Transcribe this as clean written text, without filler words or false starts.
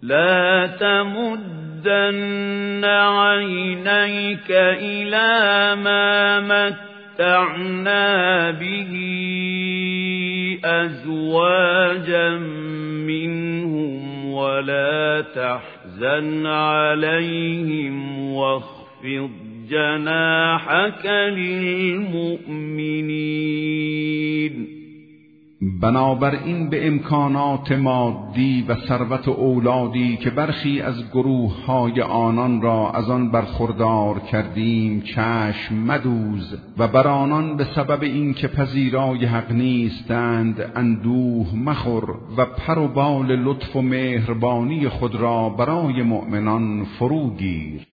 لا تمدن عينيك إلى ما متعنا به أزواجا منهم ولا تحزن عليهم واخفض جناحك للمؤمنين. بنابراین به امکانات مادی و ثروت و اولادی که برخی از گروه‌های آنان را از آن برخوردار کردیم چشم مدوز و بر آنان به سبب اینکه پذیرای حق نیستند اندوه مخور و پر و بال لطف و مهربانی خود را برای مؤمنان فرو گیر.